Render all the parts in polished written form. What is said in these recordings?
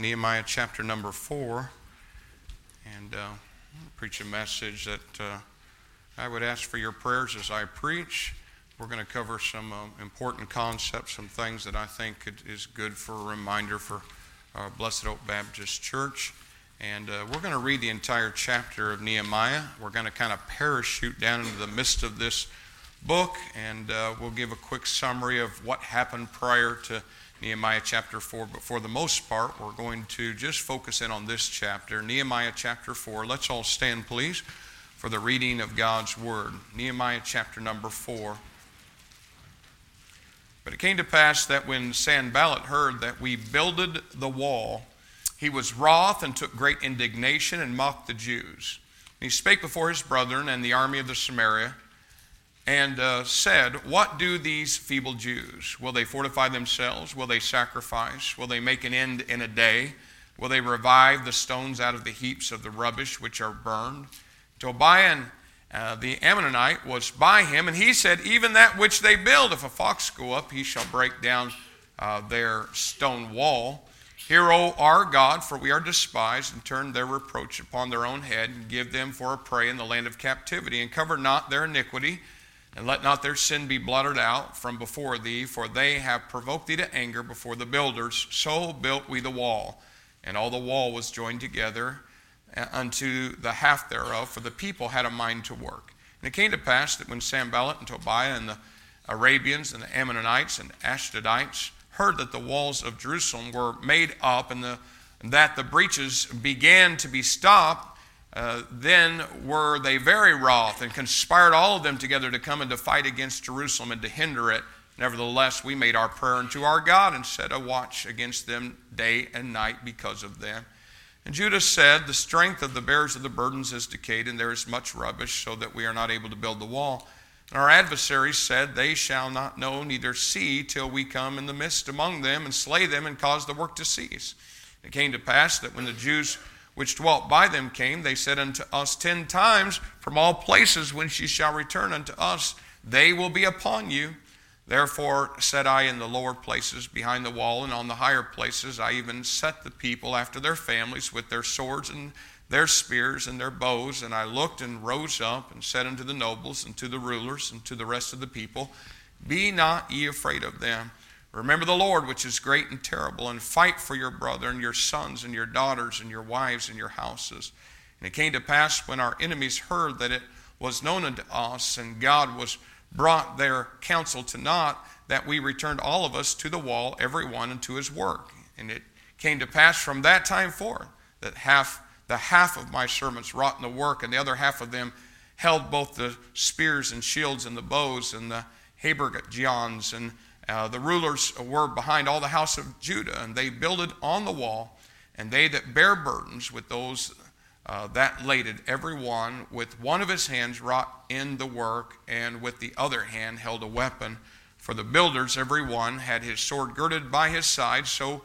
Nehemiah chapter number 4, and preach a message that I would ask for your prayers as I preach. We're going to cover some important concepts, some things that I think is good for a reminder for Blessed Oak Baptist Church. And we're going to read the entire chapter of Nehemiah. We're going to kind of parachute down into the midst of this book, and we'll give a quick summary of what happened prior to Nehemiah chapter 4, but for the most part, we're going to just focus in on this chapter, Nehemiah chapter 4. Let's all stand, please, for the reading of God's Word. Nehemiah chapter number 4. But it came to pass that when Sanballat heard that we builded the wall, he was wroth and took great indignation and mocked the Jews. And he spake before his brethren and the army of the Samaria, and said, What do these feeble Jews? Will they fortify themselves? Will they sacrifice? Will they make an end in a day? Will they revive the stones out of the heaps of the rubbish which are burned? Tobiah the Ammonite was by him, and he said, Even that which they build, if a fox go up, he shall break down their stone wall. Hear, O our God, for we are despised, and turn their reproach upon their own head, and give them for a prey in the land of captivity, and cover not their iniquity, and let not their sin be blotted out from before thee, for they have provoked thee to anger before the builders. So built we the wall, and all the wall was joined together unto the half thereof, for the people had a mind to work. And it came to pass that when Sanballat and Tobiah and the Arabians and the Ammonites and Ashdodites heard that the walls of Jerusalem were made up, and that the breaches began to be stopped, then were they very wroth, and conspired all of them together to come and to fight against Jerusalem and to hinder it. Nevertheless, we made our prayer unto our God, and set a watch against them day and night because of them. And Judah said, The strength of the bearers of the burdens is decayed, and there is much rubbish, so that we are not able to build the wall. And our adversaries said, They shall not know neither see till we come in the midst among them, and slay them, and cause the work to cease. It came to pass that when the Jews which dwelt by them came, they said unto us 10 times, From all places whence ye shall return unto us, they will be upon you. Therefore said I, in the lower places behind the wall, and on the higher places I even set the people after their families with their swords and their spears and their bows. And I looked and rose up and said unto the nobles and to the rulers and to the rest of the people, Be not ye afraid of them. Remember the Lord, which is great and terrible, and fight for your brethren, your sons and your daughters and your wives and your houses. And it came to pass when our enemies heard that it was known unto us, and God was brought their counsel to naught, that we returned all of us to the wall, every one unto his work. And it came to pass from that time forth that the half of my servants wrought in the work, and the other half of them held both the spears and shields and the bows and the habergeons, and the rulers were behind all the house of Judah, and they builded on the wall. And they that bear burdens with those that laded, every one with one of his hands wrought in the work, and with the other hand held a weapon. For the builders, every one had his sword girded by his side, so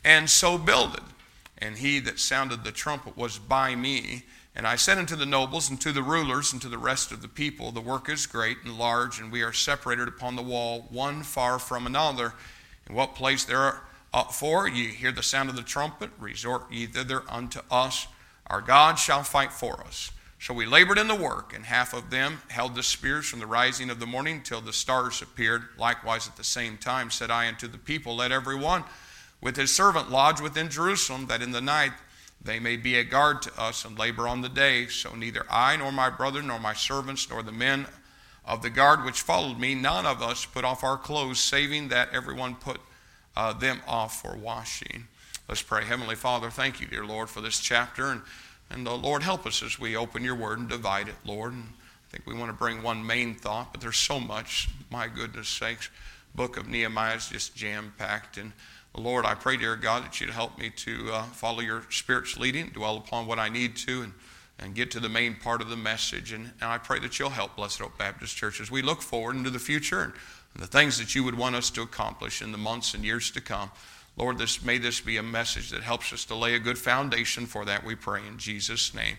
builded. And he that sounded the trumpet was by me. And I said unto the nobles and to the rulers and to the rest of the people, The work is great and large, and we are separated upon the wall, one far from another. In what place therefore ye hear the sound of the trumpet, resort ye thither unto us. Our God shall fight for us. So we labored in the work, and half of them held the spears from the rising of the morning till the stars appeared. Likewise at the same time said I unto the people, Let every one with his servant lodge within Jerusalem, that in the night they may be a guard to us and labor on the day. So neither I nor my brother nor my servants nor the men of the guard which followed me, none of us put off our clothes, saving that everyone put them off for washing. Let's pray. Heavenly Father, thank you, dear Lord, for this chapter. And Lord, help us as we open your word and divide it, Lord. And I think we want to bring one main thought, but there's so much. My goodness sakes, book of Nehemiah is just jam-packed. And Lord, I pray, dear God, that you'd help me to follow your Spirit's leading, dwell upon what I need to, and get to the main part of the message. And I pray that you'll help Blessed Oak Baptist Church as we look forward into the future and the things that you would want us to accomplish in the months and years to come. Lord, may this be a message that helps us to lay a good foundation for that, we pray in Jesus' name.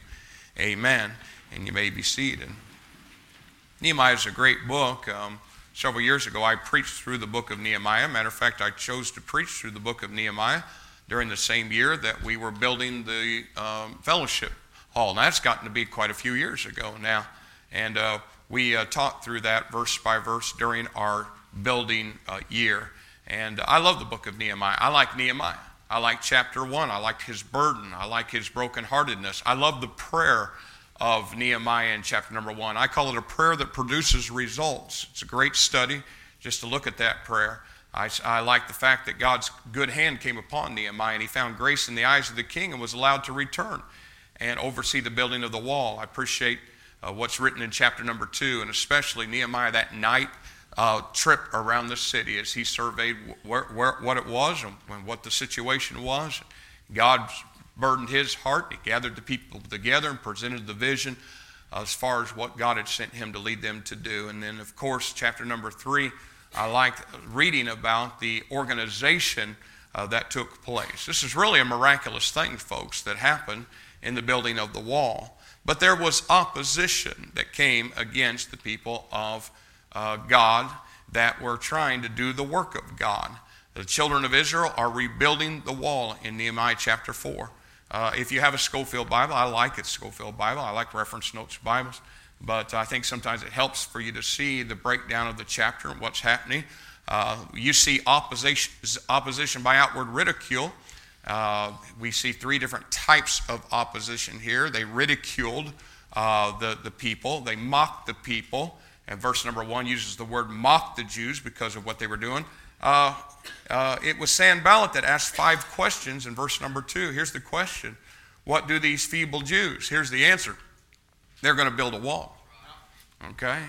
Amen. And you may be seated. Nehemiah is a great book. Several years ago, I preached through the book of Nehemiah. Matter of fact, I chose to preach through the book of Nehemiah during the same year that we were building the fellowship hall. And that's gotten to be quite a few years ago now. And we taught through that verse by verse during our building year. And I love the book of Nehemiah. I like Nehemiah. I like chapter 1. I like his burden. I like his brokenheartedness. I love the prayer of Nehemiah in chapter number 1. I call it a prayer that produces results. It's a great study just to look at that prayer. I like the fact that God's good hand came upon Nehemiah, and he found grace in the eyes of the king and was allowed to return and oversee the building of the wall. I appreciate what's written in chapter number 2, and especially Nehemiah that night trip around the city as he surveyed what it was and what the situation was. God burdened his heart. He gathered the people together and presented the vision as far as what God had sent him to lead them to do. And then, of course, chapter number 3, I liked reading about the organization that took place. This is really a miraculous thing, folks, that happened in the building of the wall. But there was opposition that came against the people of God that were trying to do the work of God. The children of Israel are rebuilding the wall in Nehemiah chapter 4. If you have a Schofield Bible, I like it, Schofield Bible. I like reference notes Bibles. But I think sometimes it helps for you to see the breakdown of the chapter and what's happening. You see opposition by outward ridicule. We see 3 different types of opposition here. They ridiculed the people. They mocked the people. And verse number 1 uses the word mock the Jews because of what they were doing. It was Sanballat that asked 5 questions in verse number 2. Here's the question. What do these feeble Jews? Here's the answer. They're going to build a wall. Okay?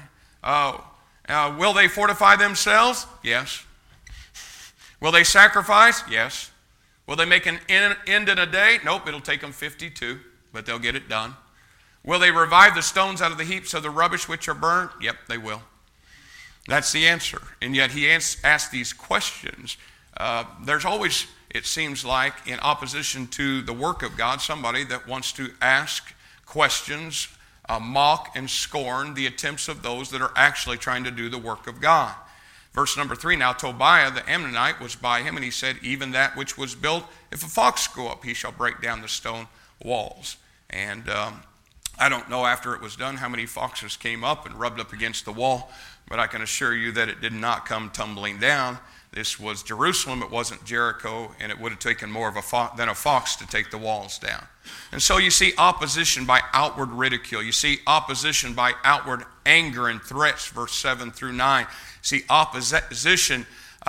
Will they fortify themselves? Yes. Will they sacrifice? Yes. Will they make an end in a day? Nope, it'll take them 52, but they'll get it done. Will they revive the stones out of the heaps of the rubbish which are burned? Yep, they will. That's the answer. And yet he asked these questions. There's always, it seems like, in opposition to the work of God, somebody that wants to ask questions, mock and scorn the attempts of those that are actually trying to do the work of God. Verse number 3, now Tobiah the Ammonite was by him, and he said, even that which was built, if a fox go up, he shall break down the stone walls. And I don't know after it was done how many foxes came up and rubbed up against the wall, but I can assure you that it did not come tumbling down. This was Jerusalem, it wasn't Jericho, and it would have taken more of than a fox to take the walls down. And so you see opposition by outward ridicule. You see opposition by outward anger and threats, verse 7 through 9. You see opposition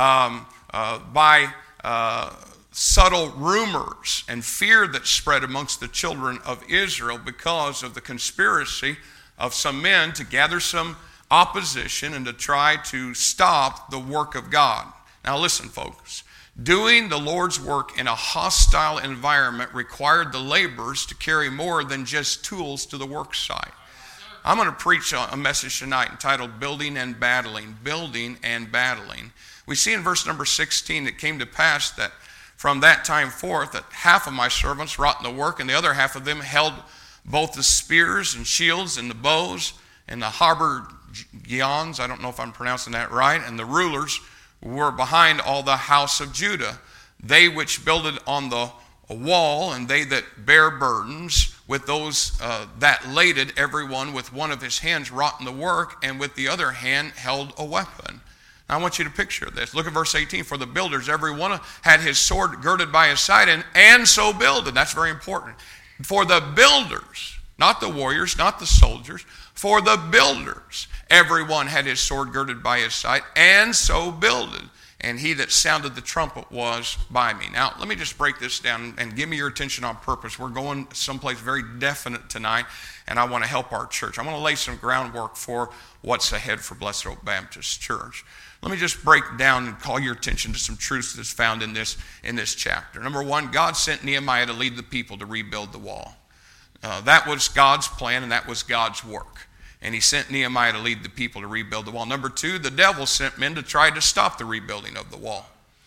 by subtle rumors and fear that spread amongst the children of Israel because of the conspiracy of some men to gather some opposition and to try to stop the work of God. Now listen, folks. Doing the Lord's work in a hostile environment required the laborers to carry more than just tools to the work site. I'm going to preach a message tonight entitled Building and Battling. Building and Battling. We see in verse number 16, it came to pass that from that time forth that half of my servants wrought in the work, and the other half of them held both the spears and shields and the bows and the habergeons, I don't know if I'm pronouncing that right, and the rulers were behind all the house of Judah. They which builded on the wall, and they that bear burdens, with those that laded, every one with one of his hands wrought in the work, and with the other hand held a weapon. Now, I want you to picture this. Look at verse 18. For the builders, every one had his sword girded by his side, and so builded. That's very important. For the builders, not the warriors, not the soldiers, for the builders, everyone had his sword girded by his side, and so builded. And he that sounded the trumpet was by me. Now, let me just break this down and give me your attention on purpose. We're going someplace very definite tonight, and I want to help our church. I want to lay some groundwork for what's ahead for Blessed Oak Baptist Church. Let me just break down and call your attention to some truths that's found in this chapter. Number 1, God sent Nehemiah to lead the people to rebuild the wall. That was God's plan, and that was God's work. And he sent Nehemiah to lead the people to rebuild the wall. Number 2, the devil sent men to try to stop the rebuilding of the wall.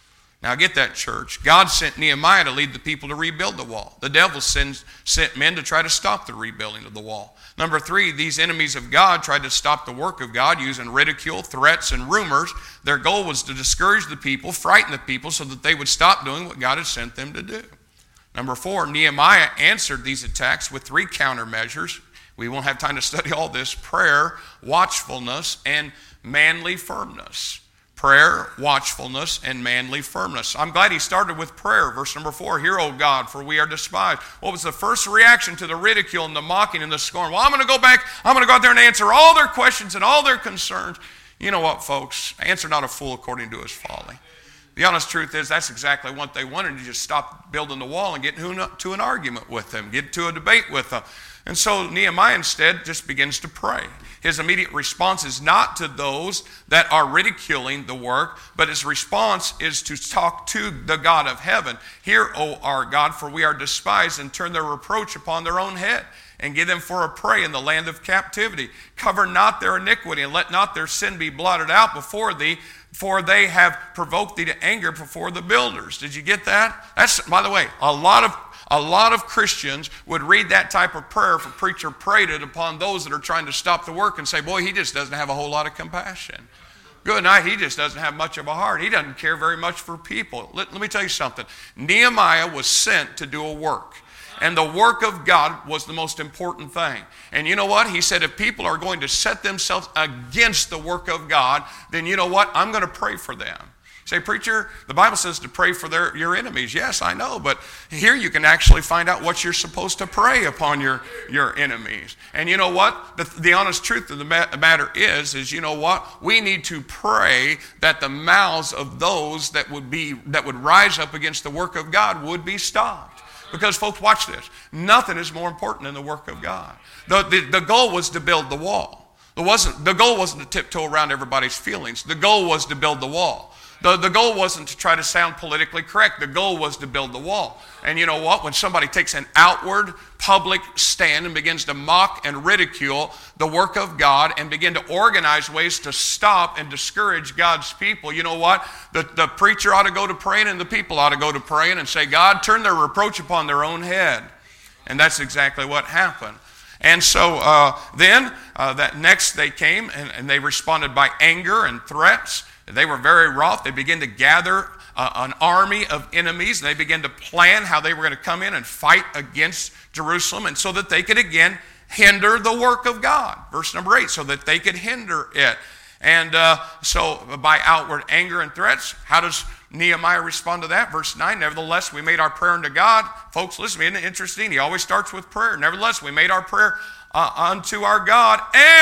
Now get that, church. God sent Nehemiah to lead the people to rebuild the wall. The devil sent men to try to stop the rebuilding of the wall. Number 3, these enemies of God tried to stop the work of God using ridicule, threats, and rumors. Their goal was to discourage the people, frighten the people so that they would stop doing what God had sent them to do. Number 4, Nehemiah answered these attacks with 3 countermeasures. We won't have time to study all this: prayer, watchfulness, and manly firmness. Prayer, watchfulness, and manly firmness. I'm glad he started with prayer. Verse number 4, hear, O God, for we are despised. What was the first reaction to the ridicule and the mocking and the scorn? Well, I'm going to go back. I'm going to go out there and answer all their questions and all their concerns. You know what, folks? Answer not a fool according to his folly. The honest truth is that's exactly what they wanted, to just stop building the wall and get to an argument with them, get to a debate with them. And so Nehemiah instead just begins to pray. His immediate response is not to those that are ridiculing the work, but his response is to talk to the God of heaven. Hear, O our God, for we are despised, and turn their reproach upon their own head, and give them for a prey in the land of captivity. Cover not their iniquity, and let not their sin be blotted out before thee, for they have provoked thee to anger before the builders. Did you get that? That's, by the way, a lot of Christians would read that type of prayer if a preacher prayed it upon those that are trying to stop the work and say, boy, he just doesn't have a whole lot of compassion. Good night, he just doesn't have much of a heart. He doesn't care very much for people. Let me tell you something. Nehemiah was sent to do a work. And the work of God was the most important thing. And you know what? He said, if people are going to set themselves against the work of God, then you know what? I'm going to pray for them. Say, preacher, the Bible says to pray for your enemies. Yes, I know, but here you can actually find out what you're supposed to pray upon your enemies. And you know what? The honest truth of the matter is you know what? We need to pray that the mouths of those that would rise up against the work of God would be stopped. Because, folks, watch this. Nothing is more important than the work of God. The goal was to build the wall. The goal wasn't to tiptoe around everybody's feelings. The goal was to build the wall. The goal wasn't to try to sound politically correct. The goal was to build the wall. And you know what? When somebody takes an outward public stand and begins to mock and ridicule the work of God and begin to organize ways to stop and discourage God's people, you know what? The preacher ought to go to praying, and the people ought to go to praying and say, God, turn their reproach upon their own head. And that's exactly what happened. And so then that next they came and they responded by anger and threats. They were very wroth. They began to gather an army of enemies. They began to plan how they were going to come in and fight against Jerusalem, and so that they could again hinder the work of God. Verse number 8, so that they could hinder it. And so by outward anger and threats, how does Nehemiah respond to that? Verse 9, nevertheless, we made our prayer unto God. Folks, listen, isn't it interesting? He always starts with prayer. Nevertheless, we made our prayer unto our God,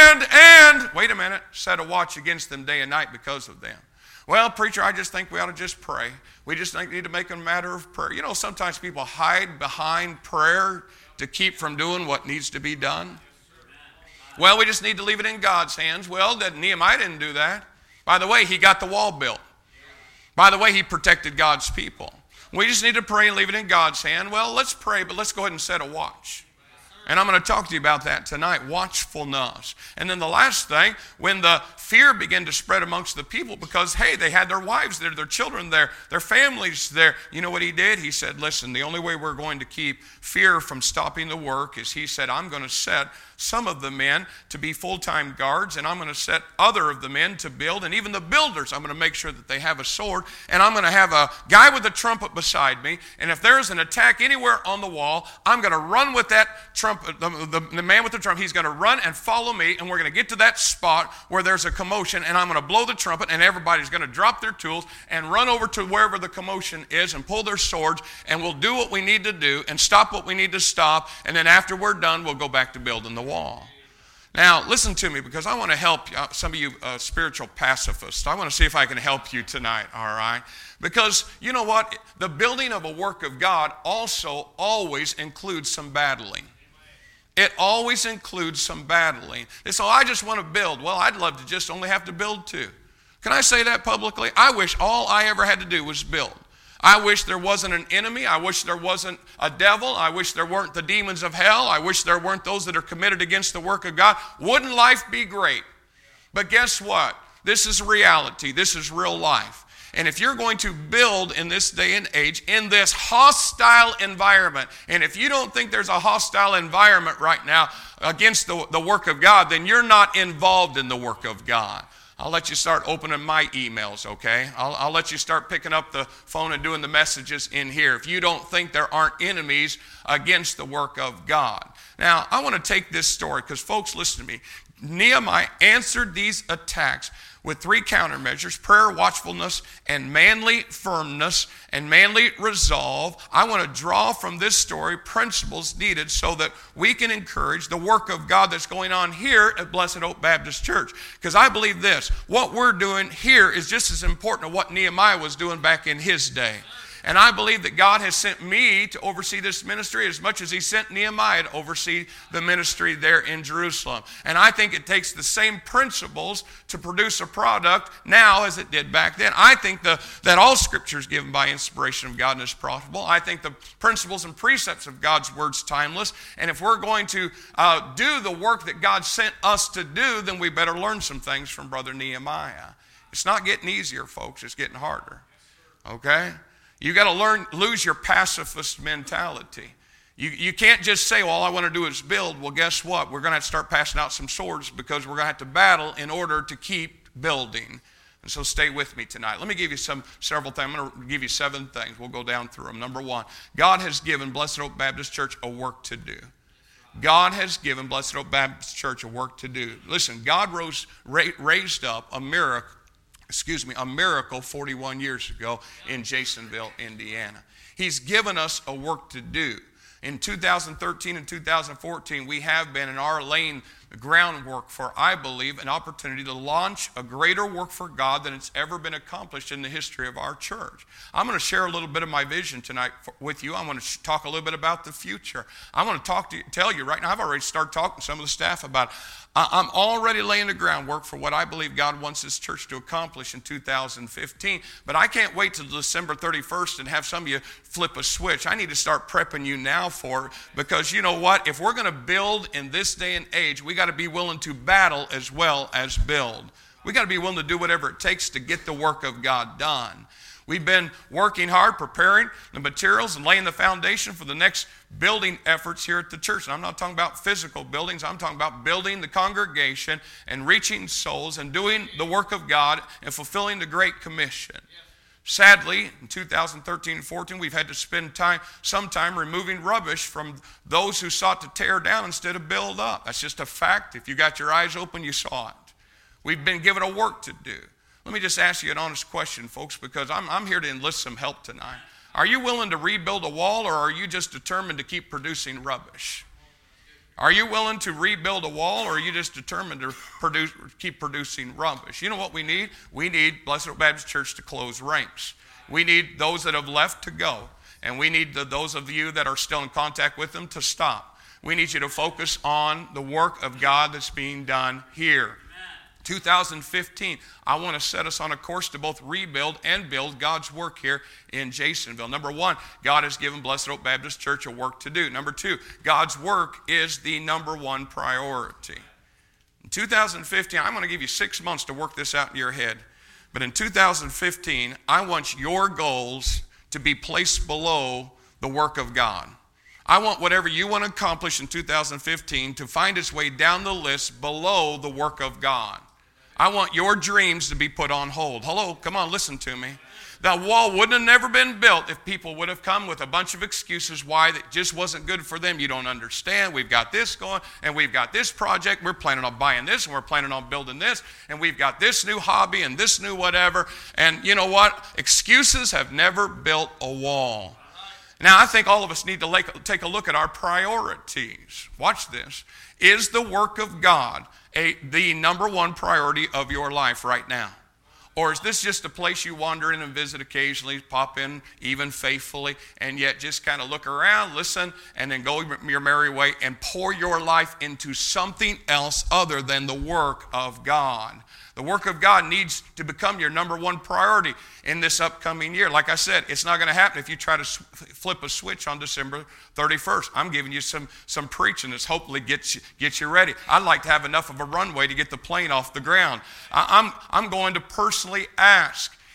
and, wait a minute, set a watch against them day and night because of them. Well, preacher, I just think we ought to just pray. We just need to make it a matter of prayer. You know, sometimes people hide behind prayer to keep from doing what needs to be done. Well, we just need to leave it in God's hands. Well, Nehemiah didn't do that. By the way, he got the wall built. By the way, he protected God's people. We just need to pray and leave it in God's hand. Well, let's pray, but let's go ahead and set a watch. And I'm going to talk to you about that tonight, watchfulness. And then the last thing, when the fear began to spread amongst the people because, hey, they had their wives there, their children there, their families there. You know what he did? He said, listen, the only way we're going to keep fear from stopping the work is, he said, I'm going to set some of the men to be full-time guards, and I'm going to set other of the men to build, and even the builders, I'm going to make sure that they have a sword, and I'm going to have a guy with a trumpet beside me, and if there's an attack anywhere on the wall, I'm going to run with that trumpet, the man with the trumpet, he's going to run and follow me, and we're going to get to that spot where there's a commotion, and I'm going to blow the trumpet, and everybody's going to drop their tools and run over to wherever the commotion is and pull their swords, and we'll do what we need to do and stop what we need to stop, and then after we're done, we'll go back to building the wall. Now, listen to me, because I want to help some of you spiritual pacifists. I want to see if I can help you tonight, all right? Because, you know what? The building of a work of God also always includes some battling. It always includes some battling. And so I just want to build. Well, I'd love to just only have to build two. Can I say that publicly? I wish all I ever had to do was build. I wish there wasn't an enemy. I wish there wasn't a devil. I wish there weren't the demons of hell. I wish there weren't those that are committed against the work of God. Wouldn't life be great? But guess what? This is reality. This is real life. And if you're going to build in this day and age in this hostile environment, and if you don't think there's a hostile environment right now against the work of God, then you're not involved in the work of God. I'll let you start opening my emails, okay? I'll let you start picking up the phone and doing the messages in here if you don't think there aren't enemies against the work of God. Now, I want to take this story because, folks, listen to me. Nehemiah answered these attacks with 3 countermeasures: prayer, watchfulness, and manly firmness and manly resolve. I want to draw from this story principles needed so that we can encourage the work of God that's going on here at Blessed Hope Baptist Church. Because I believe this, what we're doing here is just as important as what Nehemiah was doing back in his day. And I believe that God has sent me to oversee this ministry as much as he sent Nehemiah to oversee the ministry there in Jerusalem. And I think it takes the same principles to produce a product now as it did back then. I think that all Scripture is given by inspiration of God and is profitable. I think the principles and precepts of God's Word is timeless. And if we're going to do the work that God sent us to do, then we better learn some things from Brother Nehemiah. It's not getting easier, folks. It's getting harder. Okay? You got to lose your pacifist mentality. You can't just say, well, all I want to do is build. Well, guess what? We're going to have to start passing out some swords because we're going to have to battle in order to keep building. And so stay with me tonight. Let me give you several things. I'm going to give you 7 things. We'll go down through them. Number 1, God has given Blessed Hope Baptist Church a work to do. God has given Blessed Hope Baptist Church a work to do. Listen, God raised up a miracle 41 years ago in Jasonville, Indiana. He's given us a work to do. In 2013 and 2014, we have been and are laying the groundwork for, I believe, an opportunity to launch a greater work for God than it's ever been accomplished in the history of our church. I'm going to share a little bit of my vision tonight with you. I want to talk a little bit about the future. I want to tell you right now, I've already started talking to some of the staff about it. I'm already laying the groundwork for what I believe God wants this church to accomplish in 2015. But I can't wait till December 31st and have some of you flip a switch. I need to start prepping you now for it, because you know what? If we're going to build in this day and age, we got to be willing to battle as well as build. We got to be willing to do whatever it takes to get the work of God done. We've been working hard, preparing the materials and laying the foundation for the next building efforts here at the church. And I'm not talking about physical buildings. I'm talking about building the congregation and reaching souls and doing the work of God and fulfilling the Great Commission. Sadly, in 2013 and 14, we've had to spend some time removing rubbish from those who sought to tear down instead of build up. That's just a fact. If you got your eyes open, you saw it. We've been given a work to do. Let me just ask you an honest question, folks, because I'm here to enlist some help tonight. Are you willing to rebuild a wall, or are you just determined to keep producing rubbish? Are you willing to rebuild a wall, or are you just determined to keep producing rubbish? You know what we need? We need Blessed Hope Baptist Church to close ranks. We need those that have left to go, and we need those of you that are still in contact with them to stop. We need you to focus on the work of God that's being done here. 2015, I want to set us on a course to both rebuild and build God's work here in Jasonville. Number 1, God has given Blessed Hope Baptist Church a work to do. Number 2, God's work is the number 1 priority. In 2015, I'm going to give you 6 months to work this out in your head. But in 2015, I want your goals to be placed below the work of God. I want whatever you want to accomplish in 2015 to find its way down the list below the work of God. I want your dreams to be put on hold. Hello, come on, listen to me. That wall wouldn't have never been built if people would have come with a bunch of excuses why it just wasn't good for them. You don't understand. We've got this going, and we've got this project. We're planning on buying this, and we're planning on building this, and we've got this new hobby and this new whatever. And you know what? Excuses have never built a wall. Now, I think all of us need to take a look at our priorities. Watch this. Is the work of God the number 1 priority of your life right now? Or is this just a place you wander in and visit occasionally, pop in even faithfully, and yet just kind of look around, listen, and then go your merry way and pour your life into something else other than the work of God? The work of God needs to become your number 1 priority in this upcoming year. Like I said, it's not going to happen if you try to flip a switch on December 31st. I'm giving you some preaching that's hopefully gets you ready. I'd like to have enough of a runway to get the plane off the ground. I'm going to personally ask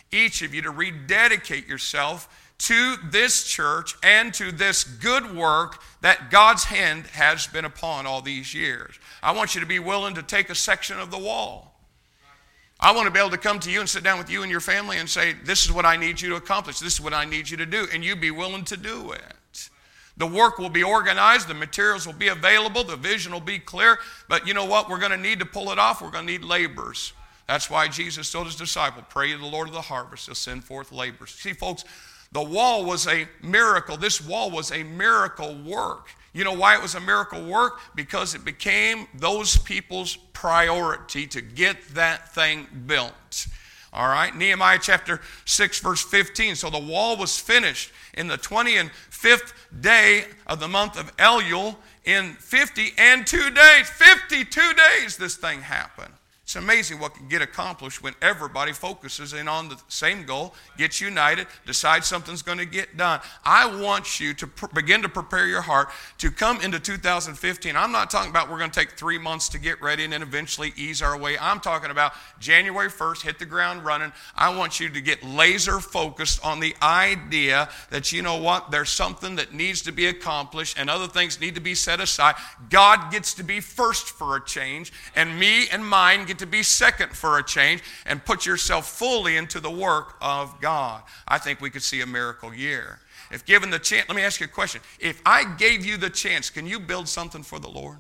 each of you to rededicate yourself to this church and to this good work that God's hand has been upon all these years. I want you to be willing to take a section of the wall. I want to be able to come to you and sit down with you and your family and say, this is what I need you to accomplish. This is what I need you to do. And you be willing to do it. The work will be organized. The materials will be available. The vision will be clear. But you know what? We're going to need to pull it off. We're going to need laborers. That's why Jesus told his disciples, pray to the Lord of the harvest. He'll send forth laborers. See, folks, the wall was a miracle. This wall was a miracle work. You know why it was a miracle work? Because it became those people's priority to get that thing built. All right, Nehemiah chapter 6, verse 15. So the wall was finished in the 25th day of the month of Elul in 52 days. 52 days this thing happened. It's amazing what can get accomplished when everybody focuses in on the same goal, gets united, decides something's going to get done. I want you to begin to prepare your heart to come into 2015. I'm not talking about we're going to take 3 months to get ready and then eventually ease our way. I'm talking about January 1st, hit the ground running. I want you to get laser focused on the idea that, you know what, there's something that needs to be accomplished and other things need to be set aside. God gets to be first for a change, and me and mine get to be second for a change, and put yourself fully into the work of God. I think we could see a miracle year. If given the chance, let me ask you a question. If I gave you the chance, can you build something for the Lord?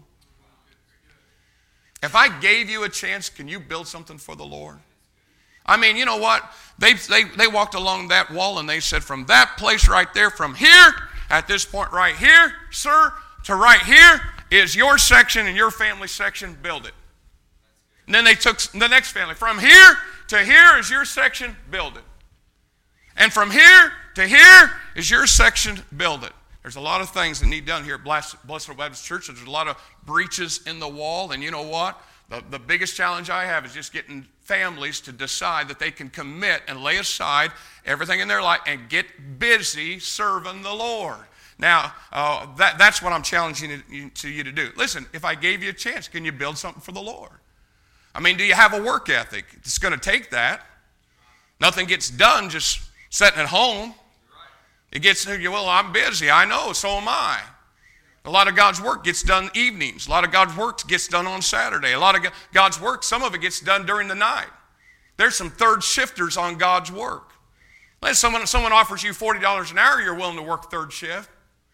If I gave you a chance, can you build something for the Lord? I mean, you know what? They walked along that wall and they said, from that place right there, from here, at this point right here, sir, to right here is your section and your family section, build it. And then they took the next family. From here to here is your section, build it. And from here to here is your section, build it. There's a lot of things that need done here at Blessed Baptist Church. There's a lot of breaches in the wall. And you know what? The biggest challenge I have is just getting families to decide that they can commit and lay aside everything in their life and get busy serving the Lord. Now, that's what I'm challenging you to do. Listen, if I gave you a chance, can you build something for the Lord? I mean, do you have a work ethic? It's going to take that. Nothing gets done just sitting at home. It gets, well, I'm busy. I know, so am I. A lot of God's work gets done evenings. A lot of God's work gets done on Saturday. A lot of God's work, some of it gets done during the night. There's some third shifters on God's work. Someone offers you $40 an hour, you're willing to work third shift.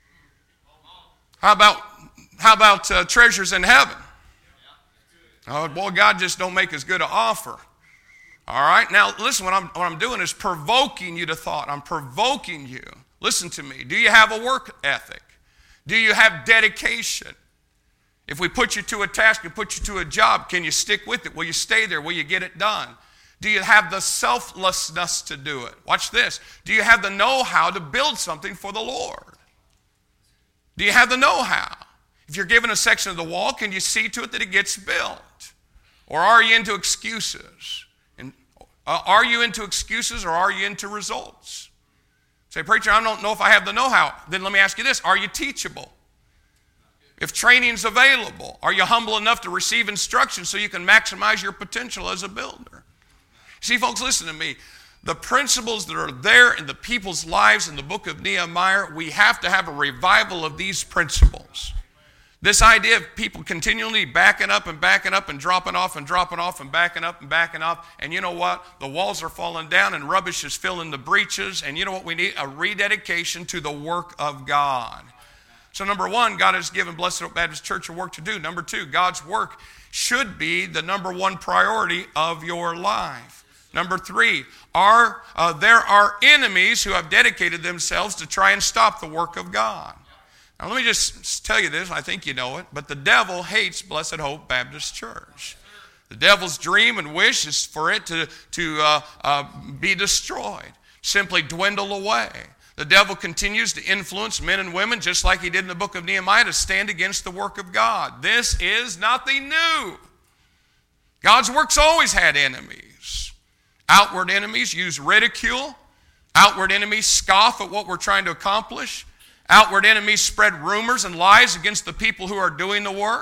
How about treasures in heaven? Oh, boy, God just don't make as good an offer. All right? Now, listen, what I'm doing is provoking you to thought. I'm provoking you. Listen to me. Do you have a work ethic? Do you have dedication? If we put you to a task and put you to a job, can you stick with it? Will you stay there? Will you get it done? Do you have the selflessness to do it? Watch this. Do you have the know-how to build something for the Lord? Do you have the know-how? If you're given a section of the wall, can you see to it that it gets built? Or are you into excuses? And are you into excuses or are you into results? Say, preacher, I don't know if I have the know-how. Then let me ask you this. Are you teachable? If training's available, are you humble enough to receive instruction so you can maximize your potential as a builder? See, folks, listen to me. The principles that are there in the people's lives in the book of Nehemiah, we have to have a revival of these principles. This idea of people continually backing up and dropping off and dropping off and backing up and backing up. And you know what? The walls are falling down and rubbish is filling the breaches. And you know what we need? A rededication to the work of God. So number one, God has given Blessed Baptist Church a work to do. Number two, God's work should be the number one priority of your life. Number three, there are enemies who have dedicated themselves to try and stop the work of God. Now, let me just tell you this. I think you know it. But the devil hates Blessed Hope Baptist Church. The devil's dream and wish is for it to be destroyed, simply dwindle away. The devil continues to influence men and women, just like he did in the book of Nehemiah, to stand against the work of God. This is nothing new. God's work's always had enemies. Outward enemies use ridicule. Outward enemies scoff at what we're trying to accomplish. Outward enemies spread rumors and lies against the people who are doing the work.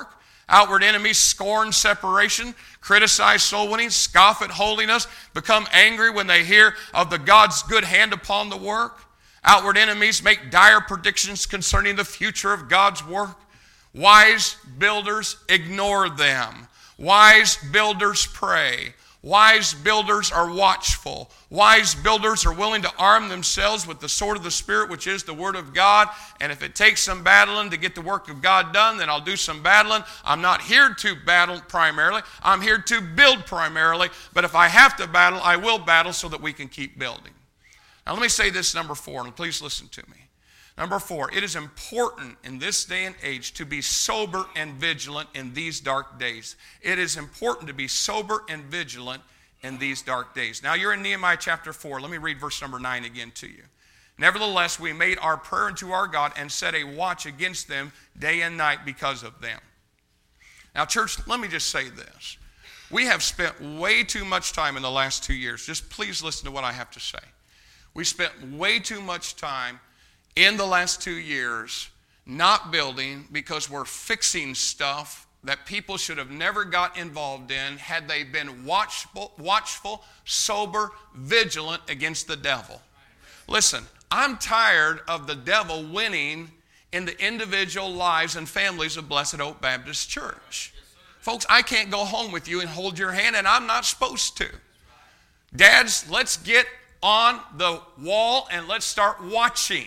Outward enemies scorn separation, criticize soul winning, scoff at holiness, become angry when they hear of the God's good hand upon the work. Outward enemies make dire predictions concerning the future of God's work. Wise builders ignore them. Wise builders pray. Wise builders are watchful. Wise builders are willing to arm themselves with the sword of the Spirit, which is the Word of God. And if it takes some battling to get the work of God done, then I'll do some battling. I'm not here to battle primarily. I'm here to build primarily. But if I have to battle, I will battle so that we can keep building. Now let me say this, number 4, and please listen to me. Number 4, it is important in this day and age to be sober and vigilant in these dark days. It is important to be sober and vigilant in these dark days. Now you're in Nehemiah chapter 4. Let me read verse number 9 again to you. Nevertheless, we made our prayer unto our God and set a watch against them day and night because of them. Now church, let me just say this. We have spent way too much time in the last 2 years. Just please listen to what I have to say. We spent way too much time in the last 2 years not building because we're fixing stuff that people should have never got involved in had they been watchful, sober, vigilant against the devil. Listen, I'm tired of the devil winning in the individual lives and families of Blessed Oak Baptist Church. Folks, I can't go home with you and hold your hand, and I'm not supposed to. Dads, let's get on the wall and let's start watching.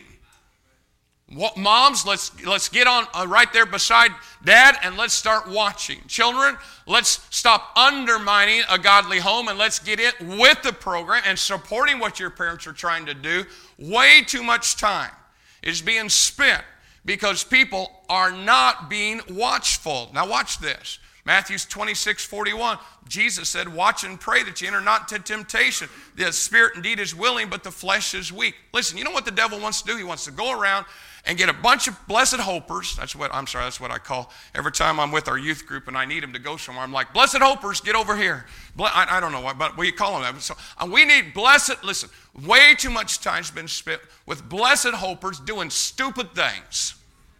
Moms, let's get on right there beside Dad and let's start watching. Children, let's stop undermining a godly home and let's get in with the program and supporting what your parents are trying to do. Way too much time is being spent because people are not being watchful. Now watch this. Matthew 26:41, Jesus said, watch and pray that you enter not into temptation. The spirit indeed is willing, but the flesh is weak. Listen, you know what the devil wants to do? He wants to go around and get a bunch of blessed hopers. That's what I call every time I'm with our youth group and I need them to go somewhere. I'm like, blessed hopers, get over here. I don't know what, but we call them that. So we need blessed, listen, way too much time's been spent with blessed hopers doing stupid things.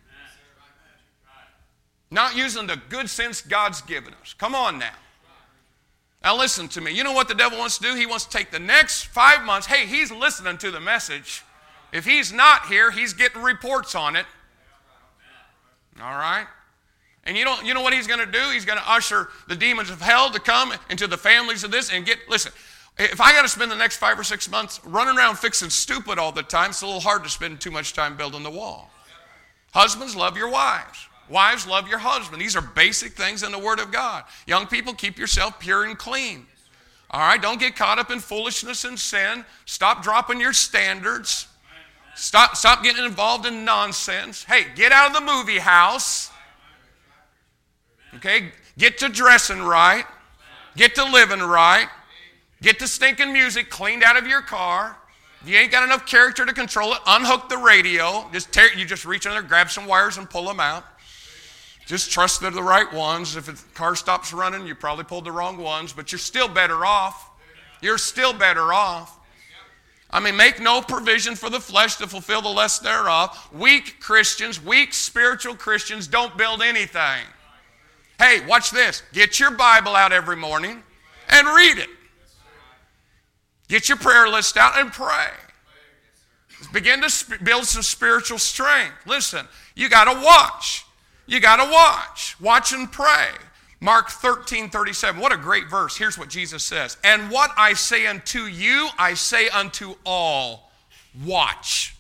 Not using the good sense God's given us. Come on now. Now listen to me. You know what the devil wants to do? He wants to take the next 5 months. Hey, he's listening to the message. If he's not here, he's getting reports on it. All right? And you know what he's going to do? He's going to usher the demons of hell to come into the families of this and listen, if I got to spend the next 5 or 6 months running around fixing stupid all the time, it's a little hard to spend too much time building the wall. Husbands, love your wives. Wives, love your husband. These are basic things in the Word of God. Young people, keep yourself pure and clean. All right, don't get caught up in foolishness and sin. Stop dropping your standards. Stop getting involved in nonsense. Hey, get out of the movie house. Okay, get to dressing right. Get to living right. Get the stinking music cleaned out of your car. If you ain't got enough character to control it, unhook the radio. You just reach in there, grab some wires and pull them out. Just trust they're the right ones. If the car stops running, you probably pulled the wrong ones, but you're still better off. You're still better off. I mean, make no provision for the flesh to fulfill the lust thereof. Weak Christians, weak spiritual Christians don't build anything. Hey, watch this. Get your Bible out every morning and read it. Get your prayer list out and pray. Begin to build some spiritual strength. Listen, you got to watch. You got to watch. Watch and pray. Mark 13:37. What a great verse. Here's what Jesus says. And what I say unto you, I say unto all. Watch.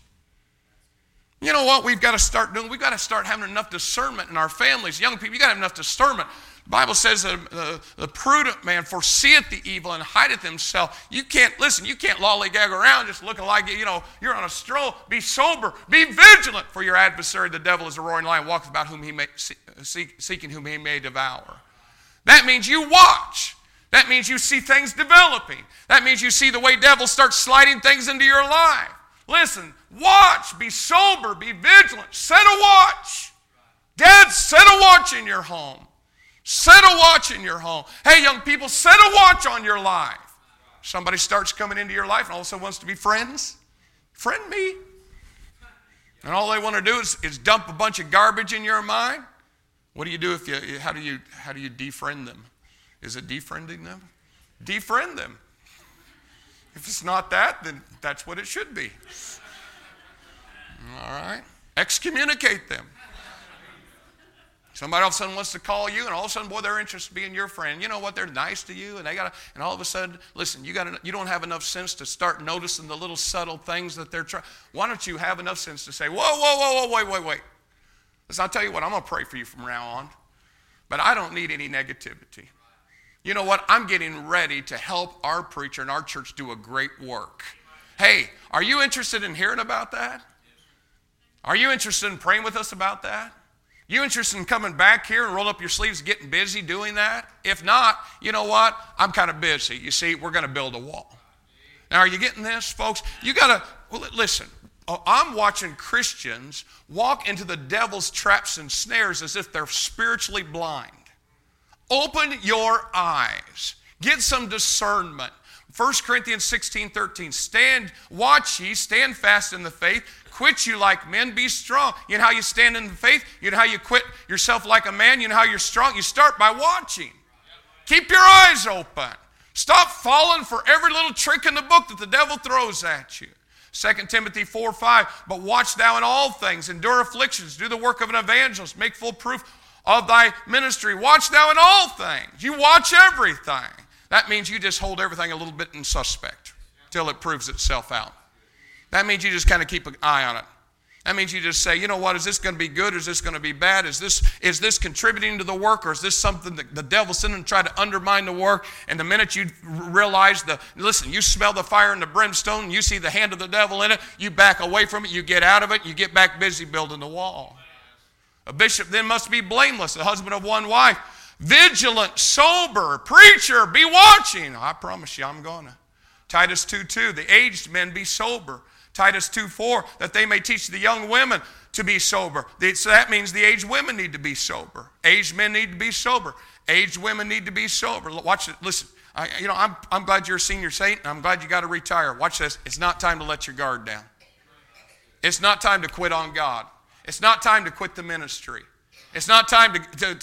You know what we've got to start doing? We've got to start having enough discernment in our families. Young people, you got to have enough discernment. The Bible says that the prudent man foreseeth the evil and hideth himself. You can't lollygag around just looking like, you're on a stroll. Be sober. Be vigilant, for your adversary, the devil, is a roaring lion, walketh about seeking whom he may devour. That means you watch. That means you see things developing. That means you see the way devil starts sliding things into your life. Listen, watch. Be sober. Be vigilant. Set a watch. Dad, set a watch in your home. Set a watch in your home. Hey, young people, set a watch on your life. Somebody starts coming into your life and also wants to be friends. Friend me. And all they want to do is dump a bunch of garbage in your mind. What do you do if how do you defriend them? Is it defriending them? Defriend them. If it's not that, then that's what it should be. All right? Excommunicate them. Somebody all of a sudden wants to call you, and all of a sudden, boy, they're interested in being your friend. You know what? They're nice to you, and and all of a sudden, listen, you don't have enough sense to start noticing the little subtle things that they're trying. Why don't you have enough sense to say, whoa, wait. Listen, I'll tell you what, I'm going to pray for you from now on, but I don't need any negativity. You know what? I'm getting ready to help our preacher and our church do a great work. Hey, are you interested in hearing about that? Are you interested in praying with us about that? You interested in coming back here and roll up your sleeves and getting busy doing that? If not, you know what? I'm kind of busy. You see, we're going to build a wall. Now, are you getting this, folks? You got to, listen, I'm watching Christians walk into the devil's traps and snares as if they're spiritually blind. Open your eyes. Get some discernment. 1 Corinthians 16:13. Watch ye, stand fast in the faith. Quit you like men, be strong. You know how you stand in the faith? You know how you quit yourself like a man? You know how you're strong? You start by watching. Keep your eyes open. Stop falling for every little trick in the book that the devil throws at you. 2 Timothy 4:5. But watch thou in all things, endure afflictions, do the work of an evangelist, make full proof of thy ministry. Watch thou in all things. You watch everything. That means you just hold everything a little bit in suspect till it proves itself out. That means you just kind of keep an eye on it. That means you just say, you know what, is this going to be good or is this going to be bad? Is this contributing to the work, or is this something that the devil's sending to try to undermine the work? And the minute you realize you smell the fire and the brimstone, and you see the hand of the devil in it, you back away from it, you get out of it, you get back busy building the wall. A bishop then must be blameless, the husband of one wife, vigilant, sober, preacher, be watching. I promise you I'm going to. Titus 2:2, the aged men be sober. Titus 2:4, that they may teach the young women to be sober. So that means the aged women need to be sober. Aged men need to be sober. Aged women need to be sober. Watch it. Listen, I'm glad you're a senior saint, and I'm glad you got to retire. Watch this. It's not time to let your guard down. It's not time to quit on God. It's not time to quit the ministry. It's not time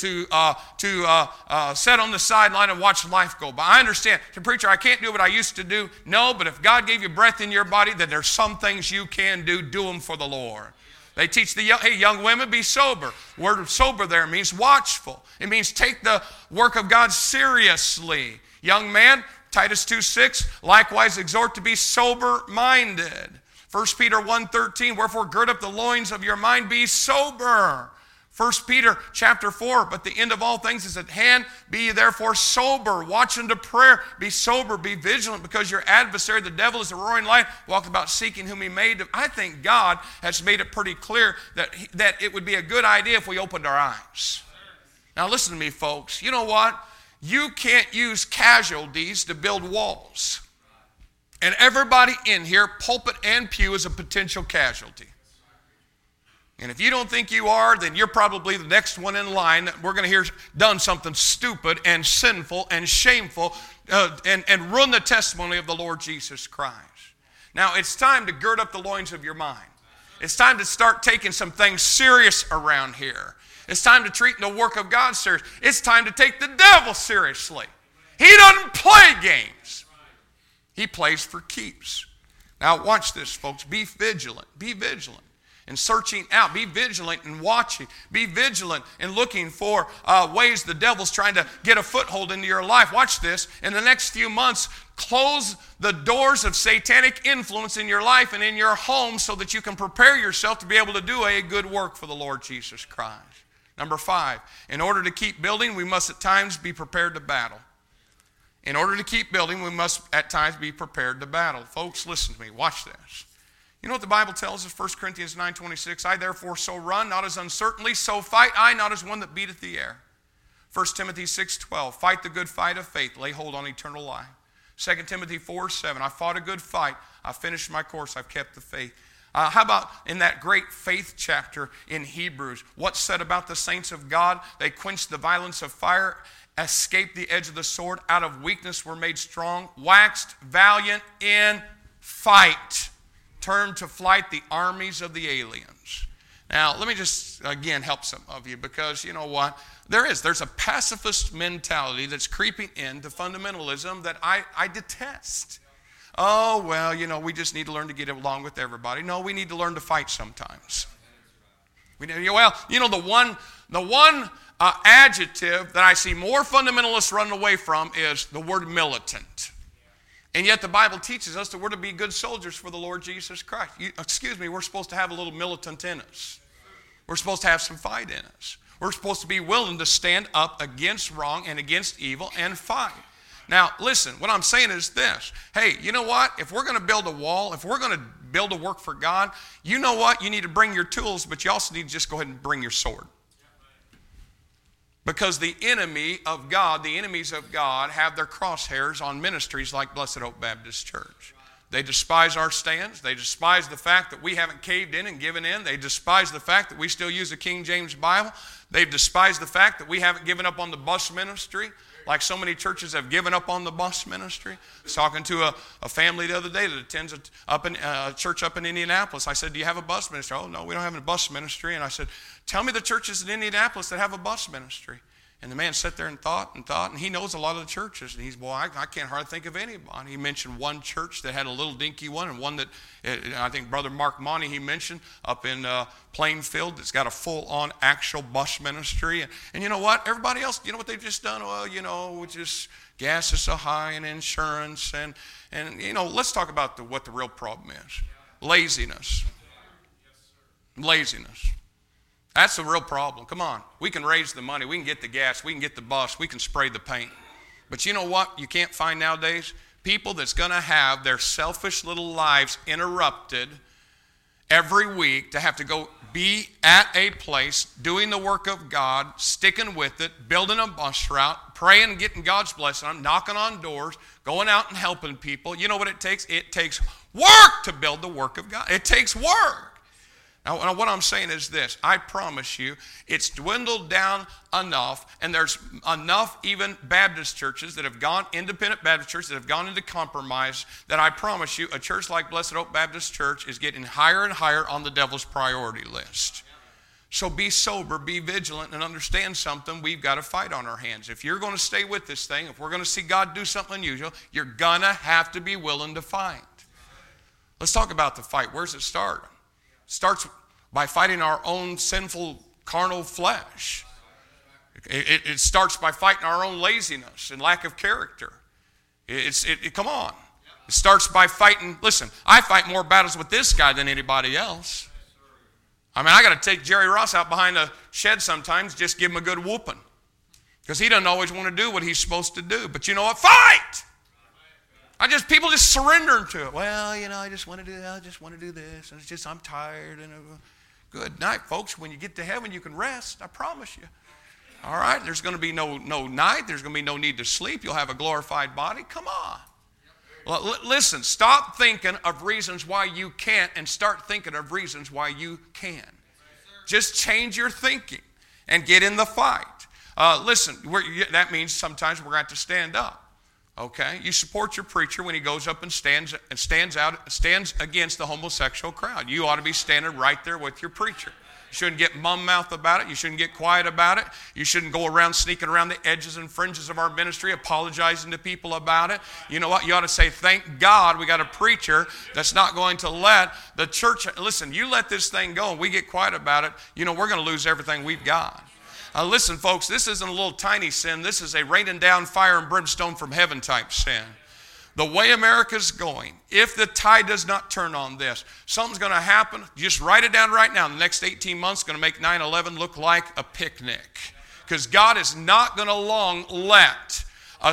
to sit on the sideline and watch life go by. I understand. Preacher, I can't do what I used to do. No, but if God gave you breath in your body, then there's some things you can do. Do them for the Lord. They teach young women, be sober. The word sober there means watchful. It means take the work of God seriously. Young man, Titus 2:6, likewise exhort to be sober-minded. 1 Peter 1:13, wherefore gird up the loins of your mind, be sober. 1 Peter chapter 4, but the end of all things is at hand. Be ye therefore sober, watch unto prayer. Be sober, be vigilant, because your adversary, the devil, is a roaring lion, walketh about seeking whom he may. I think God has made it pretty clear that it would be a good idea if we opened our eyes. Now listen to me, folks. You know what? You can't use casualties to build walls. And everybody in here, pulpit and pew, is a potential casualty. And if you don't think you are, then you're probably the next one in line that we're going to hear done something stupid and sinful and shameful and ruin the testimony of the Lord Jesus Christ. Now, it's time to gird up the loins of your mind. It's time to start taking some things serious around here. It's time to treat the work of God serious. It's time to take the devil seriously. He doesn't play games. He plays for keeps. Now, watch this, folks. Be vigilant. Be vigilant. And searching out. Be vigilant and watching. Be vigilant and looking for ways the devil's trying to get a foothold into your life. Watch this. In the next few months, close the doors of satanic influence in your life and in your home so that you can prepare yourself to be able to do a good work for the Lord Jesus Christ. Number 5, in order to keep building, we must at times be prepared to battle. In order to keep building, we must at times be prepared to battle. Folks, listen to me. Watch this. You know what the Bible tells us? 1 Corinthians 9:26, I therefore so run, not as uncertainly, so fight I, not as one that beateth the air. 1 Timothy 6:12, fight the good fight of faith, lay hold on eternal life. 2 Timothy 4:7, I fought a good fight, I finished my course, I've kept the faith. How about in that great faith chapter in Hebrews, what's said about the saints of God? They quenched the violence of fire, escaped the edge of the sword, out of weakness were made strong, waxed valiant in fight. Turned to flight the armies of the aliens. Now, let me just, again, help some of you, because you know what? There's a pacifist mentality that's creeping into fundamentalism that I detest. Oh, well, we just need to learn to get along with everybody. No, we need to learn to fight sometimes. The one adjective that I see more fundamentalists running away from is the word militant. And yet the Bible teaches us that we're to be good soldiers for the Lord Jesus Christ. We're supposed to have a little militant in us. We're supposed to have some fight in us. We're supposed to be willing to stand up against wrong and against evil and fight. Now, listen, what I'm saying is this. Hey, you know what? If we're going to build a wall, if we're going to build a work for God, you know what? You need to bring your tools, but you also need to just go ahead and bring your sword. Because the enemies of God have their crosshairs on ministries like Blessed Hope Baptist Church. They despise our stands. They despise the fact that we haven't caved in and given in. They despise the fact that we still use the King James Bible. They've despised the fact that we haven't given up on the bus ministry like so many churches have given up on the bus ministry. I was talking to a family the other day that attends a church up in Indianapolis. I said, do you have a bus ministry? Oh, no, we don't have a bus ministry. And I said, tell me the churches in Indianapolis that have a bus ministry. And the man sat there and thought, and he knows a lot of the churches. And he's, I can't hardly think of anybody. He mentioned one church that had a little dinky one, and one that, I think Brother Mark Monty, he mentioned, up in Plainfield, that's got a full-on actual bus ministry. And you know what? Everybody else, you know what they've just done? Well, just gas is so high and insurance. And let's talk about what the real problem is. Laziness. Laziness. That's the real problem. Come on. We can raise the money. We can get the gas. We can get the bus. We can spray the paint. But you know what you can't find nowadays? People that's going to have their selfish little lives interrupted every week to have to go be at a place doing the work of God, sticking with it, building a bus route, praying, getting God's blessing on, knocking on doors, going out and helping people. You know what it takes? It takes work to build the work of God. It takes work. Now, what I'm saying is this. I promise you, it's dwindled down enough, and there's enough even Baptist churches that have gone, independent Baptist churches that have gone into compromise, that I promise you, a church like Blessed Hope Baptist Church is getting higher and higher on the devil's priority list. So be sober, be vigilant, and understand something. We've got a fight on our hands. If you're going to stay with this thing, if we're going to see God do something unusual, you're going to have to be willing to fight. Let's talk about the fight. Where's it start? Starts by fighting our own sinful carnal flesh. It starts by fighting our own laziness and lack of character. Come on. It starts by fighting. Listen, I fight more battles with this guy than anybody else. I mean, I got to take Jerry Ross out behind a shed sometimes, just give him a good whooping, because he doesn't always want to do what he's supposed to do. But you know what? Fight! People just surrender to it. Well, I just want to do that. I just want to do this. And it's just, I'm tired. And good night, folks. When you get to heaven, you can rest. I promise you. All right? There's going to be no night. There's going to be no need to sleep. You'll have a glorified body. Come on. Listen, stop thinking of reasons why you can't and start thinking of reasons why you can. Just change your thinking and get in the fight. Listen, that means sometimes we're going to have to stand up. Okay, you support your preacher when he goes up and stands against the homosexual crowd. You ought to be standing right there with your preacher. You shouldn't get mum-mouth about it. You shouldn't get quiet about it. You shouldn't go around sneaking around the edges and fringes of our ministry, apologizing to people about it. You know what? You ought to say, thank God we got a preacher that's not going to let the church, listen, you let this thing go and we get quiet about it, we're going to lose everything we've got. Listen, folks, this isn't a little tiny sin. This is a raining down fire and brimstone from heaven type sin. The way America's going, if the tide does not turn on this, something's going to happen. Just write it down right now. The next 18 months is going to make 9/11 look like a picnic. Because God is not going to long let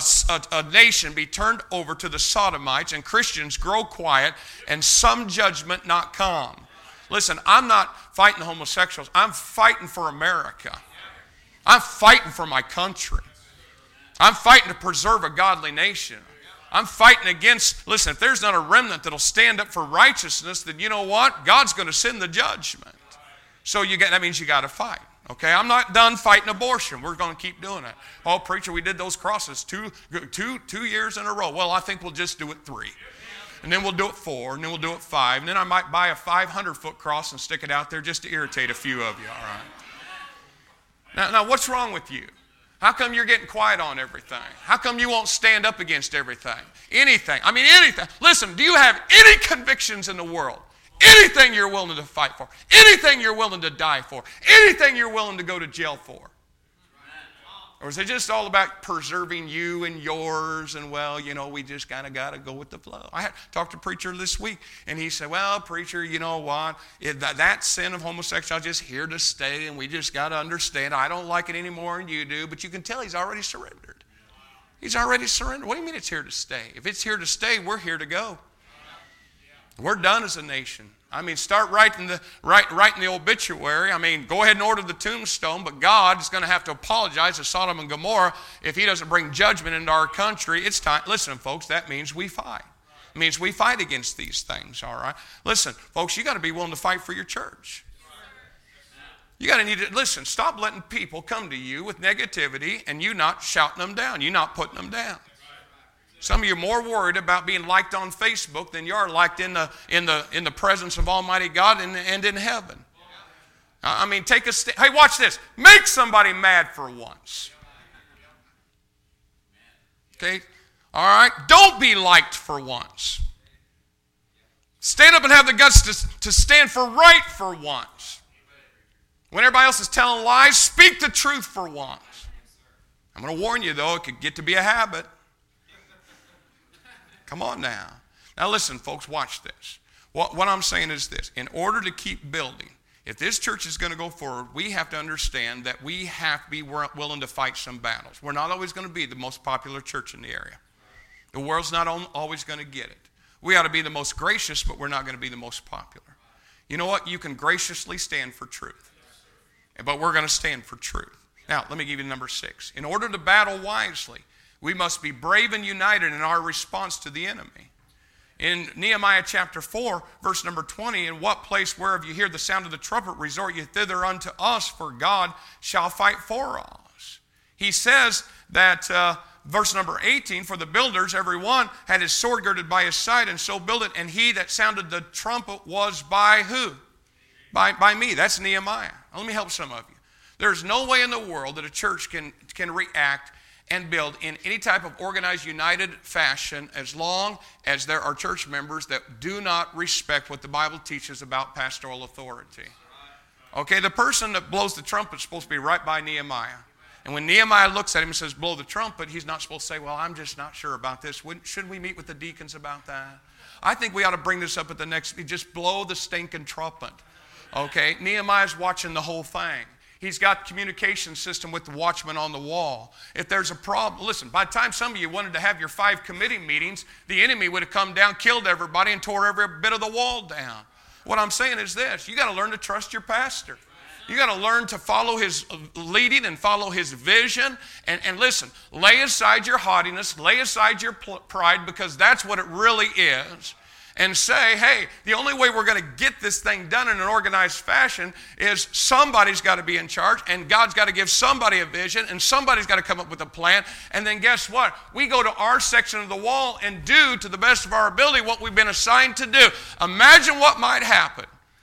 a nation be turned over to the sodomites and Christians grow quiet and some judgment not come. Listen, I'm not fighting the homosexuals. I'm fighting for America. I'm fighting for my country. I'm fighting to preserve a godly nation. I'm fighting against, listen, if there's not a remnant that'll stand up for righteousness, then you know what? God's going to send the judgment. So that means you got to fight. Okay, I'm not done fighting abortion. We're going to keep doing it. Oh, preacher, we did those crosses two years in a row. Well, I think we'll just do it 3. And then we'll do it 4, and then we'll do it 5, and then I might buy a 500-foot cross and stick it out there just to irritate a few of you, all right? Now what's wrong with you? How come you're getting quiet on everything? How come you won't stand up against everything? Anything. I mean, anything. Listen, do you have any convictions in the world? Anything you're willing to fight for? Anything you're willing to die for? Anything you're willing to go to jail for? Or is it just all about preserving you and yours and, well, you know, we just kind of got to go with the flow? I had talked to a preacher this week, and he said, well, preacher, you know what? That sin of homosexuality is just here to stay, and we just got to understand. I don't like it any more than you do, but you can tell he's already surrendered. He's already surrendered. What do you mean it's here to stay? If it's here to stay, we're here to go. We're done as a nation. I mean, start writing the obituary. I mean, go ahead and order the tombstone, but God is going to have to apologize to Sodom and Gomorrah if he doesn't bring judgment into our country. It's time. Listen, folks, that means we fight. It means we fight against these things, all right? Listen, folks, you got to be willing to fight for your church. You got to need to, listen, stop letting people come to you with negativity and you not shouting them down, you not putting them down. Some of you are more worried about being liked on Facebook than you are liked in the presence of Almighty God and in heaven. I mean, take a step. Hey, watch this. Make somebody mad for once. Okay? All right? Don't be liked for once. Stand up and have the guts to stand for right for once. When everybody else is telling lies, speak the truth for once. I'm going to warn you, though, it could get to be a habit. Come on now. Now listen, folks, watch this. What I'm saying is this. In order to keep building, if this church is going to go forward, we have to understand that we have to be willing to fight some battles. We're not always going to be the most popular church in the area. The world's not always going to get it. We ought to be the most gracious, but we're not going to be the most popular. You know what? You can graciously stand for truth. But we're going to stand for truth. Now, let me give you number 6. In order to battle wisely, we must be brave and united in our response to the enemy. In Nehemiah chapter 4, verse number 20, in what place whereof you hear the sound of the trumpet, resort ye thither unto us, for God shall fight for us. He says that, verse number 18, for the builders, every one had his sword girded by his side, and so build it, and he that sounded the trumpet was by who? By me. That's Nehemiah. Now, let me help some of you. There's no way in the world that a church can react and build in any type of organized, united fashion as long as there are church members that do not respect what the Bible teaches about pastoral authority. Okay, the person that blows the trumpet is supposed to be right by Nehemiah. And when Nehemiah looks at him and says, blow the trumpet, he's not supposed to say, well, I'm just not sure about this. Shouldn't we meet with the deacons about that? I think we ought to bring this up at the next, just blow the stinking trumpet. Okay, Nehemiah's watching the whole thing. He's got communication system with the watchman on the wall. If there's a problem, listen, by the time some of you wanted to have your 5 committee meetings, the enemy would have come down, killed everybody, and tore every bit of the wall down. What I'm saying is this. You got to learn to trust your pastor. You got to learn to follow his leading and follow his vision. And listen, lay aside your haughtiness, lay aside your pride, because that's what it really is. And say, hey, the only way we're going to get this thing done in an organized fashion is somebody's got to be in charge, and God's got to give somebody a vision, and somebody's got to come up with a plan. And then guess what? We go to our section of the wall and do, to the best of our ability, what we've been assigned to do. Imagine what might happen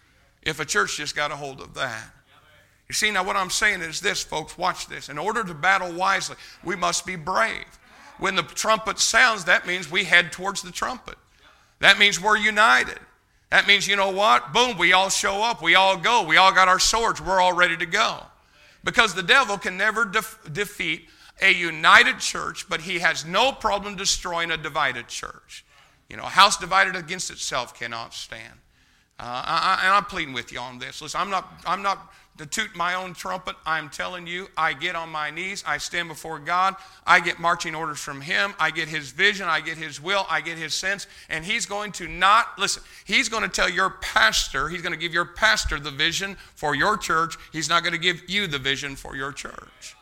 if a church just got a hold of that. You see, now what I'm saying is this, folks, watch this. In order to battle wisely, we must be brave. When the trumpet sounds, that means we head towards the trumpet. That means we're united. That means, you know what? Boom, we all show up. We all go. We all got our swords. We're all ready to go. Because the devil can never defeat a united church, but he has no problem destroying a divided church. You know, a house divided against itself cannot stand. And I'm pleading with you on this. Listen, I'm not to toot my own trumpet. I'm telling you, I get on my knees. I stand before God. I get marching orders from him. I get his vision. I get his will. I get his sense. And he's going to he's going to tell your pastor, he's going to give your pastor the vision for your church. He's not going to give you the vision for your church.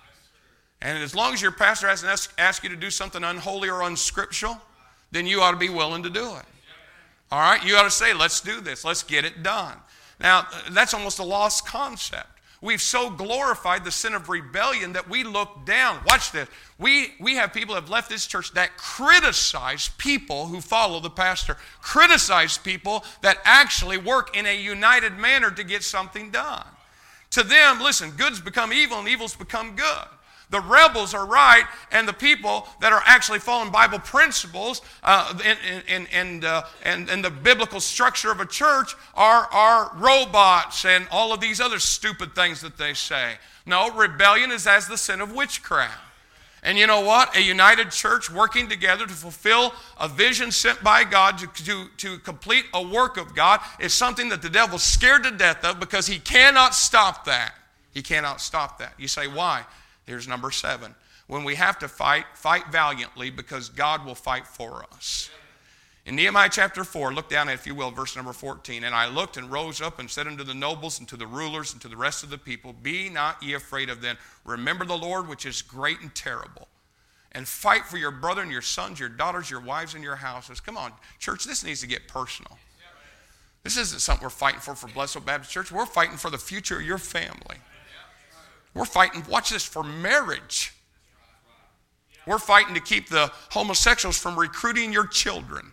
And as long as your pastor hasn't asked you to do something unholy or unscriptural, then you ought to be willing to do it. All right? You ought to say, let's do this. Let's get it done. Now, that's almost a lost concept. We've so glorified the sin of rebellion that we look down. Watch this. We have people who have left this church that criticize people who follow the pastor, criticize people that actually work in a united manner to get something done. To them, listen, good's become evil and evil's become good. The rebels are right, and the people that are actually following Bible principles and the biblical structure of a church are robots and all of these other stupid things that they say. No, rebellion is as the sin of witchcraft. And you know what? A united church working together to fulfill a vision sent by God to complete a work of God is something that the devil's scared to death of, because he cannot stop that. He cannot stop that. You say, why? Here's number 7. When we have to fight, fight valiantly, because God will fight for us. In Nehemiah chapter 4, look down, if you will, verse number 14. And I looked and rose up and said unto the nobles and to the rulers and to the rest of the people, Be not ye afraid of them. Remember the Lord, which is great and terrible. And fight for your brother and your sons, your daughters, your wives, and your houses. Come on, church, this needs to get personal. This isn't something we're fighting for Blessed Hope Baptist Church. We're fighting for the future of your family. We're fighting, watch this, for marriage. We're fighting to keep the homosexuals from recruiting your children.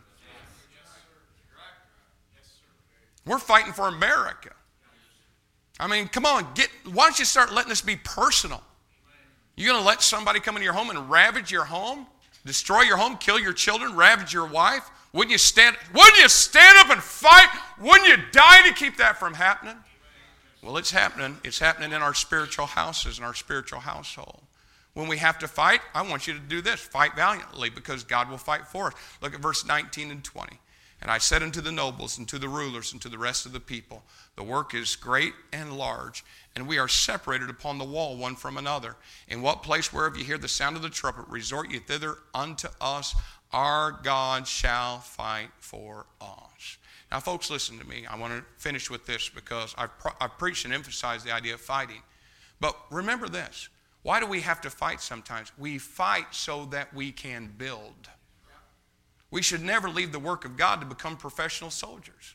We're fighting for America. I mean, come on, why don't you start letting this be personal? You're going to let somebody come into your home and ravage your home, destroy your home, kill your children, ravage your wife? Wouldn't you stand up and fight? Wouldn't you die to keep that from happening? Well, it's happening. It's happening in our spiritual houses, in our spiritual household. When we have to fight, I want you to do this. Fight valiantly, because God will fight for us. Look at verse 19 and 20. And I said unto the nobles and to the rulers and to the rest of the people, The work is great and large, and we are separated upon the wall one from another. In what place wherever you hear the sound of the trumpet, resort ye thither unto us. Our God shall fight for us. Now, folks, listen to me. I want to finish with this, because I've preached and emphasized the idea of fighting. But remember this. Why do we have to fight sometimes? We fight so that we can build. We should never leave the work of God to become professional soldiers.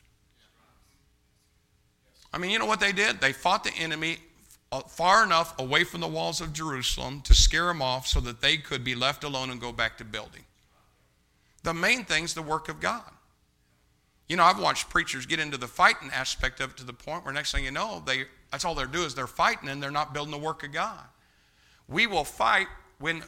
I mean, you know what they did? They fought the enemy far enough away from the walls of Jerusalem to scare them off so that they could be left alone and go back to building. The main thing is the work of God. You know, I've watched preachers get into the fighting aspect of it to the point where next thing you know, that's all they're doing is they're fighting and they're not building the work of God. We will fight when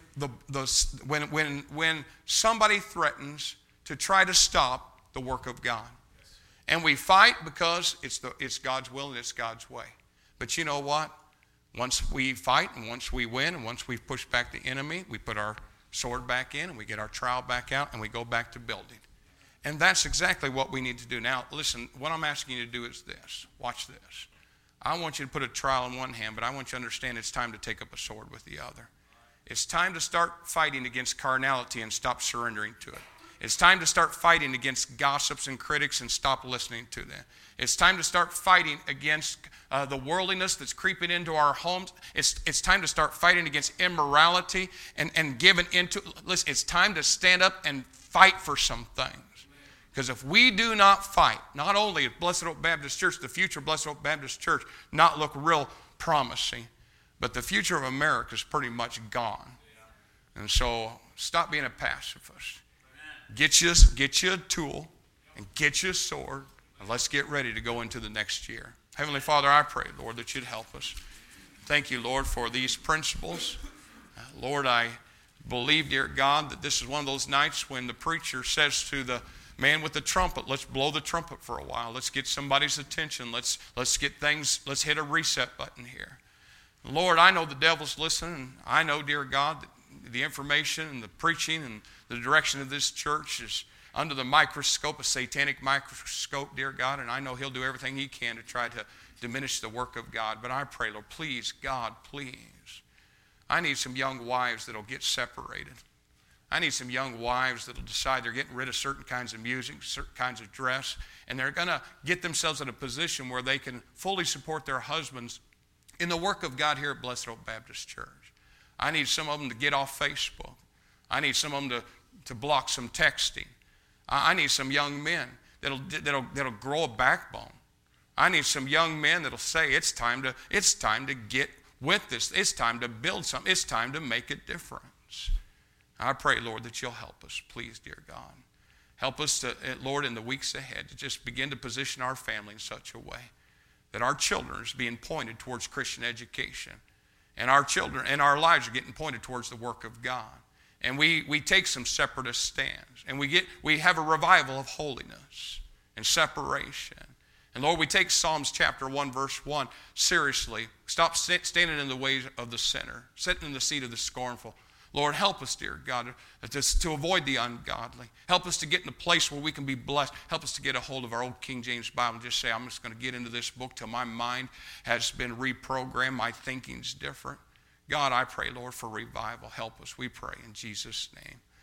somebody threatens to try to stop the work of God. And we fight because it's God's will and it's God's way. But you know what? Once we fight and once we win and once we push back the enemy, we put our sword back in and we get our trowel back out and we go back to building. And that's exactly what we need to do. Now, listen, what I'm asking you to do is this. Watch this. I want you to put a trowel in one hand, but I want you to understand it's time to take up a sword with the other. It's time to start fighting against carnality and stop surrendering to it. It's time to start fighting against gossips and critics and stop listening to them. It's time to start fighting against the worldliness that's creeping into our homes. It's time to start fighting against immorality and giving into. Listen, it's time to stand up and fight for some things. Because if we do not fight, not only is Blessed Hope Baptist Church, the future of Blessed Hope Baptist Church, not look real promising, but the future of America is pretty much gone. And so stop being a pacifist. Get you a tool and get you a sword, and let's get ready to go into the next year. Heavenly Father, I pray, Lord, that you'd help us. Thank you, Lord, for these principles. Lord, I believe, dear God, that this is one of those nights when the preacher says to the man with the trumpet, let's blow the trumpet for a while. Let's get somebody's attention. Let's hit a reset button here. Lord, I know the devil's listening. I know, dear God, that the information and the preaching and the direction of this church is under the microscope, a satanic microscope, dear God, and I know he'll do everything he can to try to diminish the work of God. But I pray, Lord, please, God, please. I need some young wives that'll get separated. I need some young wives that'll decide they're getting rid of certain kinds of music, certain kinds of dress, and they're going to get themselves in a position where they can fully support their husbands in the work of God here at Blessed Hope Baptist Church. I need some of them to get off Facebook. I need some of them to block some texting. I need some young men that'll grow a backbone. I need some young men that'll say it's time to get with this. It's time to build something. It's time to make a difference. I pray, Lord, that you'll help us, please, dear God. Help us, Lord, in the weeks ahead to just begin to position our family in such a way that our children is being pointed towards Christian education, and our children and our lives are getting pointed towards the work of God. And we take some separatist stands, and we have a revival of holiness and separation. And Lord, we take Psalms chapter 1, verse 1 seriously. Stop standing in the ways of the sinner, sitting in the seat of the scornful. Lord, help us, dear God, to avoid the ungodly. Help us to get in a place where we can be blessed. Help us to get a hold of our old King James Bible and just say, I'm just going to get into this book till my mind has been reprogrammed, my thinking's different. God, I pray, Lord, for revival. Help us, we pray in Jesus' name.